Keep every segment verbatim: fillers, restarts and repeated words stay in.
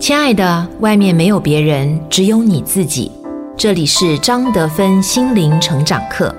亲爱的，外面没有别人，只有你自己。这里是张德芬心灵成长课。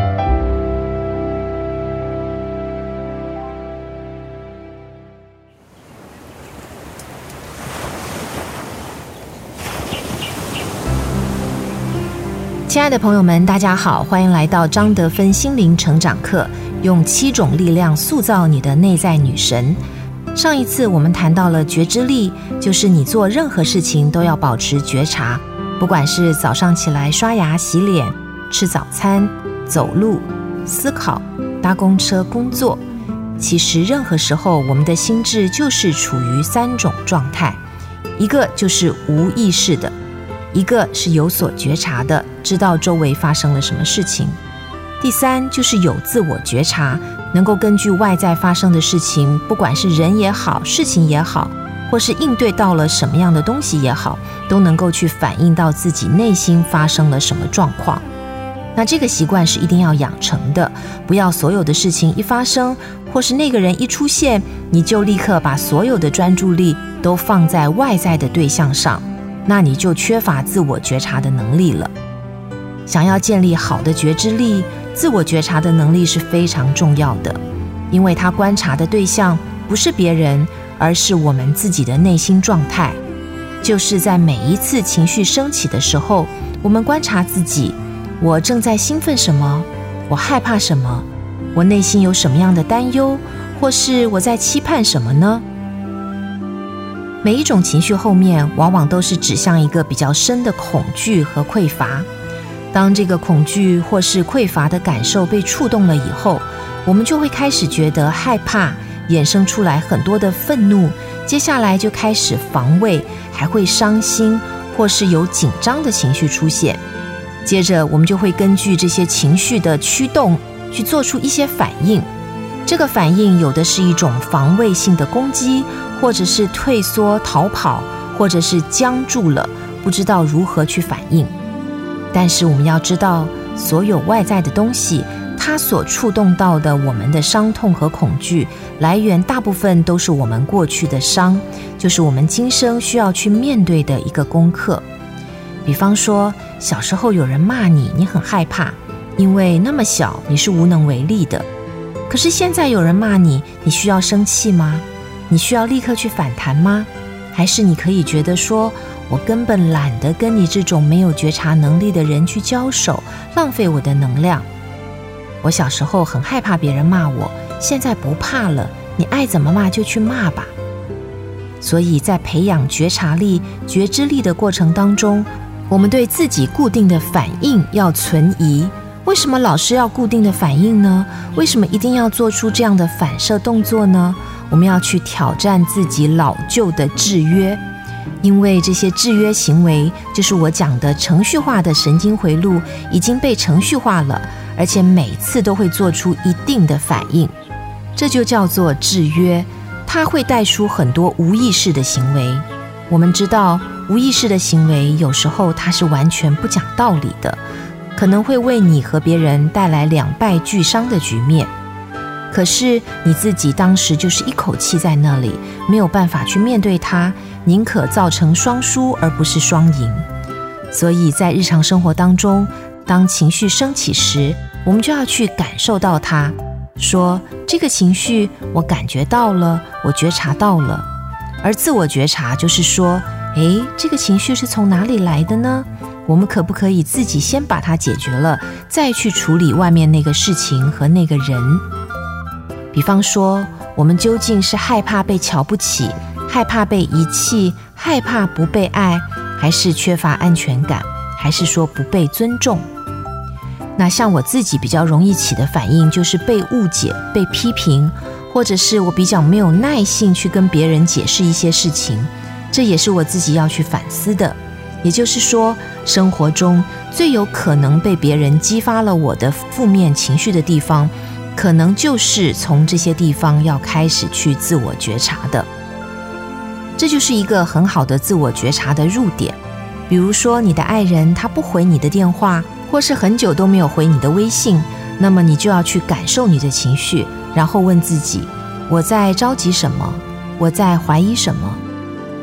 亲爱的朋友们，大家好，欢迎来到张德芬心灵成长课，用七种力量塑造你的内在女神。上一次我们谈到了觉知力，就是你做任何事情都要保持觉察，不管是早上起来刷牙洗脸、吃早餐、走路、思考、搭公车、工作，其实任何时候我们的心智就是处于三种状态，一个就是无意识的，一个是有所觉察的，知道周围发生了什么事情，第三就是有自我觉察，能够根据外在发生的事情，不管是人也好，事情也好，或是应对到了什么样的东西也好，都能够去反映到自己内心发生了什么状况。那这个习惯是一定要养成的，不要所有的事情一发生，或是那个人一出现，你就立刻把所有的专注力都放在外在的对象上，那你就缺乏自我觉察的能力了。想要建立好的觉知力，自我觉察的能力是非常重要的，因为他观察的对象不是别人，而是我们自己的内心状态。就是在每一次情绪升起的时候，我们观察自己，我正在兴奋什么，我害怕什么，我内心有什么样的担忧，或是我在期盼什么呢？每一种情绪后面往往都是指向一个比较深的恐惧和匮乏。当这个恐惧或是匮乏的感受被触动了以后，我们就会开始觉得害怕，衍生出来很多的愤怒，接下来就开始防卫，还会伤心，或是有紧张的情绪出现。接着我们就会根据这些情绪的驱动去做出一些反应，这个反应有的是一种防卫性的攻击，或者是退缩逃跑，或者是僵住了，不知道如何去反应。但是我们要知道，所有外在的东西，它所触动到的我们的伤痛和恐惧，来源大部分都是我们过去的伤，就是我们今生需要去面对的一个功课。比方说，小时候有人骂你，你很害怕，因为那么小，你是无能为力的。可是现在有人骂你，你需要生气吗？你需要立刻去反弹吗？还是你可以觉得说，我根本懒得跟你这种没有觉察能力的人去交手，浪费我的能量。我小时候很害怕别人骂我，现在不怕了，你爱怎么骂就去骂吧。所以在培养觉察力、觉知力的过程当中，我们对自己固定的反应要存疑。为什么老师要固定的反应呢？为什么一定要做出这样的反射动作呢？我们要去挑战自己老旧的制约，因为这些制约行为就是我讲的程序化的神经回路已经被程序化了，而且每次都会做出一定的反应，这就叫做制约，它会带出很多无意识的行为。我们知道无意识的行为有时候它是完全不讲道理的，可能会为你和别人带来两败俱伤的局面，可是你自己当时就是一口气在那里，没有办法去面对它，宁可造成双输而不是双赢。所以在日常生活当中，当情绪升起时，我们就要去感受到它，说这个情绪我感觉到了，我觉察到了。而自我觉察就是说，诶，这个情绪是从哪里来的呢？我们可不可以自己先把它解决了，再去处理外面那个事情和那个人？比方说，我们究竟是害怕被瞧不起，害怕被遗弃，害怕不被爱，还是缺乏安全感，还是说不被尊重？那像我自己比较容易起的反应就是被误解、被批评，或者是我比较没有耐性去跟别人解释一些事情，这也是我自己要去反思的。也就是说，生活中最有可能被别人激发了我的负面情绪的地方，可能就是从这些地方要开始去自我觉察的。这就是一个很好的自我觉察的入点。比如说，你的爱人他不回你的电话，或是很久都没有回你的微信，那么你就要去感受你的情绪，然后问自己，我在着急什么？我在怀疑什么？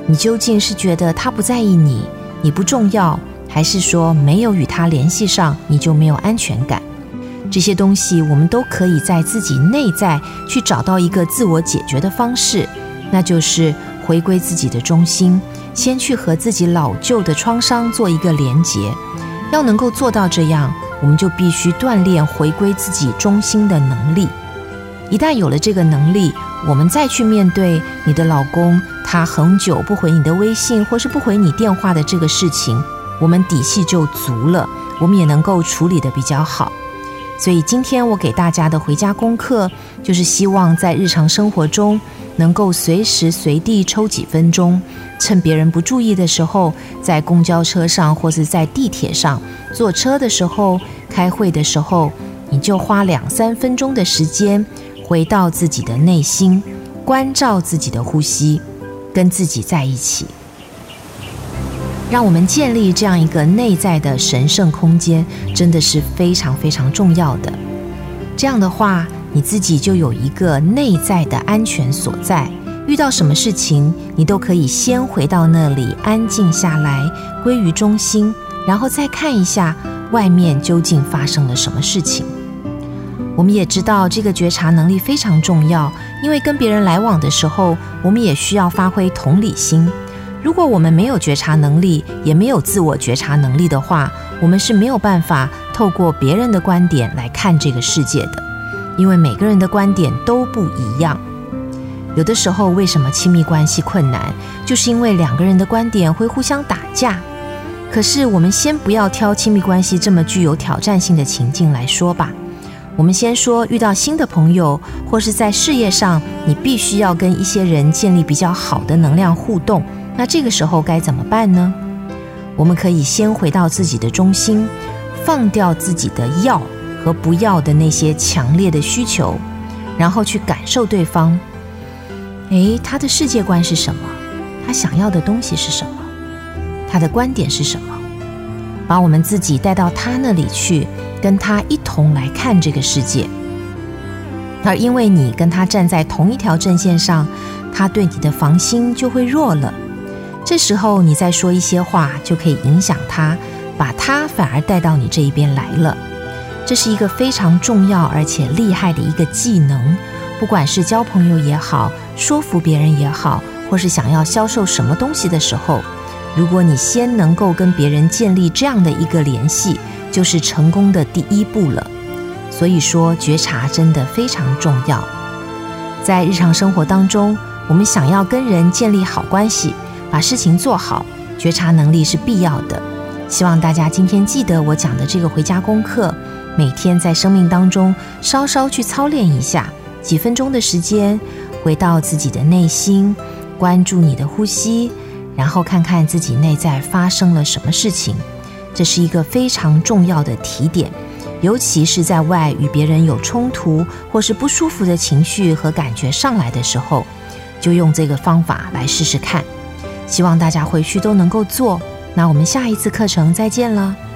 你究竟是觉得他不在意你，你不重要，还是说没有与他联系上，你就没有安全感？这些东西我们都可以在自己内在去找到一个自我解决的方式，那就是回归自己的中心，先去和自己老旧的创伤做一个连结。要能够做到这样，我们就必须锻炼回归自己中心的能力。一旦有了这个能力，我们再去面对你的老公他很久不回你的微信或是不回你电话的这个事情，我们底气就足了，我们也能够处理得比较好。所以今天我给大家的回家功课，就是希望在日常生活中能够随时随地抽几分钟，趁别人不注意的时候，在公交车上或是在地铁上，坐车的时候，开会的时候，你就花两三分钟的时间，回到自己的内心，关照自己的呼吸，跟自己在一起。让我们建立这样一个内在的神圣空间，真的是非常非常重要的。这样的话，你自己就有一个内在的安全所在，遇到什么事情，你都可以先回到那里，安静下来，归于中心，然后再看一下外面究竟发生了什么事情。我们也知道这个觉察能力非常重要，因为跟别人来往的时候，我们也需要发挥同理心。如果我们没有觉察能力，也没有自我觉察能力的话，我们是没有办法透过别人的观点来看这个世界的，因为每个人的观点都不一样。有的时候为什么亲密关系困难，就是因为两个人的观点会互相打架。可是我们先不要挑亲密关系这么具有挑战性的情境来说吧，我们先说遇到新的朋友，或是在事业上你必须要跟一些人建立比较好的能量互动，那这个时候该怎么办呢？我们可以先回到自己的中心，放掉自己的要和不要的那些强烈的需求，然后去感受对方。诶，他的世界观是什么？他想要的东西是什么？他的观点是什么？把我们自己带到他那里去，跟他一同来看这个世界。而因为你跟他站在同一条阵线上，他对你的防心就会弱了。这时候你再说一些话，就可以影响他，把他反而带到你这一边来了。这是一个非常重要而且厉害的一个技能，不管是交朋友也好，说服别人也好，或是想要销售什么东西的时候，如果你先能够跟别人建立这样的一个联系，就是成功的第一步了。所以说，觉察真的非常重要。在日常生活当中，我们想要跟人建立好关系，把事情做好，觉察能力是必要的。希望大家今天记得我讲的这个回家功课，每天在生命当中稍稍去操练一下，几分钟的时间，回到自己的内心，关注你的呼吸，然后看看自己内在发生了什么事情。这是一个非常重要的提点，尤其是在外与别人有冲突或是不舒服的情绪和感觉上来的时候，就用这个方法来试试看。希望大家回去都能够做。那我们下一次课程再见了。